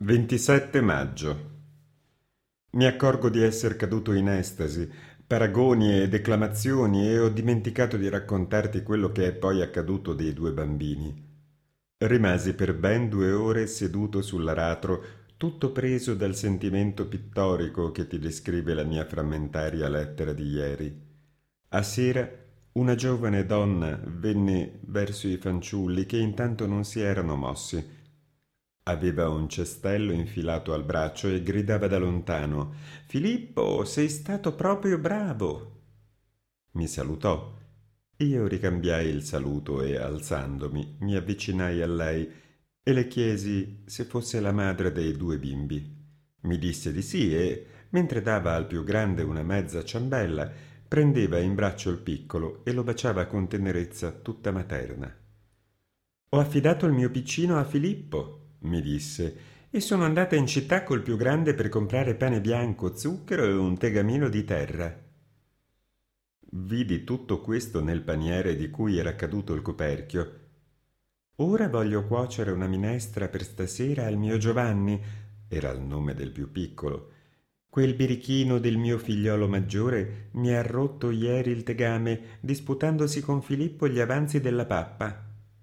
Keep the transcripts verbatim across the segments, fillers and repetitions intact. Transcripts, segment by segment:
ventisette maggio. Mi accorgo di esser caduto in estasi, paragoni e declamazioni, e ho dimenticato di raccontarti quello che è poi accaduto dei due bambini. Rimasi per ben due ore seduto sull'aratro, tutto preso dal sentimento pittorico che ti descrive la mia frammentaria lettera di ieri. A sera una giovane donna venne verso i fanciulli, che intanto non si erano mossi. Aveva un cestello infilato al braccio e gridava da lontano: «Filippo, sei stato proprio bravo!» Mi salutò. Io ricambiai il saluto e, alzandomi, mi avvicinai a lei e le chiesi se fosse la madre dei due bimbi. Mi disse di sì e, mentre dava al più grande una mezza ciambella, prendeva in braccio il piccolo e lo baciava con tenerezza tutta materna. «Ho affidato il mio piccino a Filippo», mi disse, «e sono andata in città col più grande per comprare pane bianco, zucchero e un tegamino di terra». Vidi tutto questo nel paniere di cui era caduto il coperchio. «Ora voglio cuocere una minestra per stasera al mio Giovanni», era il nome del più piccolo. «Quel birichino del mio figliolo maggiore mi ha rotto ieri il tegame disputandosi con Filippo gli avanzi della pappa».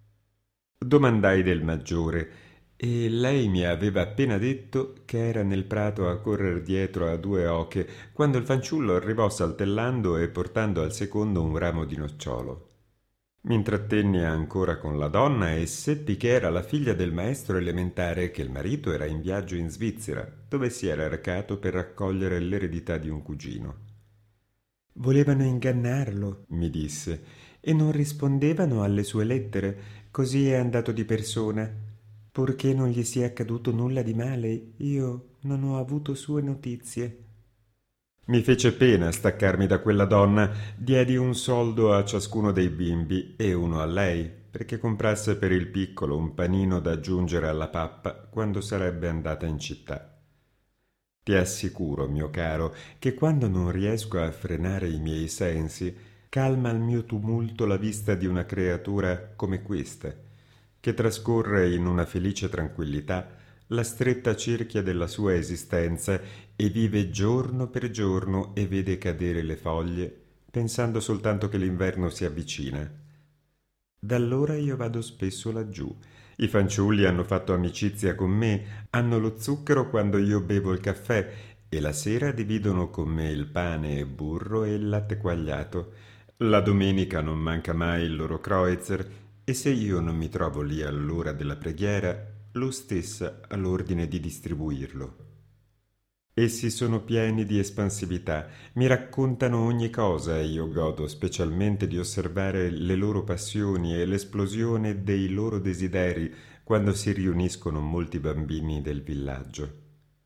Domandai del maggiore, e lei mi aveva appena detto che era nel prato a correr dietro a due oche, quando il fanciullo arrivò saltellando e portando al secondo un ramo di nocciolo. Mi intrattenni ancora con la donna e seppi che era la figlia del maestro elementare, che il marito era in viaggio in Svizzera, dove si era recato per raccogliere l'eredità di un cugino. «Volevano ingannarlo», mi disse, «e non rispondevano alle sue lettere, così è andato di persona. Purché non gli sia accaduto nulla di male, io non ho avuto sue notizie». Mi fece pena staccarmi da quella donna. Diedi un soldo a ciascuno dei bimbi e uno a lei, perché comprasse per il piccolo un panino da aggiungere alla pappa quando sarebbe andata in città. Ti assicuro, mio caro, che quando non riesco a frenare i miei sensi, calma il mio tumulto la vista di una creatura come questa, che trascorre in una felice tranquillità la stretta cerchia della sua esistenza e vive giorno per giorno e vede cadere le foglie, pensando soltanto che l'inverno si avvicina. D'allora io vado spesso laggiù. I fanciulli hanno fatto amicizia con me, hanno lo zucchero quando io bevo il caffè e la sera dividono con me il pane e burro e il latte quagliato. La domenica non manca mai il loro kreutzer e se io non mi trovo lì all'ora della preghiera, lo stessa ha l'ordine di distribuirlo. Essi sono pieni di espansività, mi raccontano ogni cosa e io godo specialmente di osservare le loro passioni e l'esplosione dei loro desideri quando si riuniscono molti bambini del villaggio.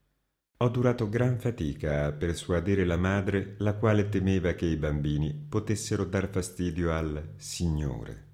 Ho durato gran fatica a persuadere la madre, la quale temeva che i bambini potessero dar fastidio al Signore.